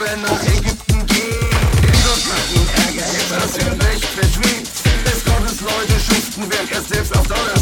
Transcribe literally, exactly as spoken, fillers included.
er nach Ägypten geht. Denn Gott macht ihn Ärger, etwas Unrecht verschmäht. Des Gottes Leute schuften, während er selbst auf Dollar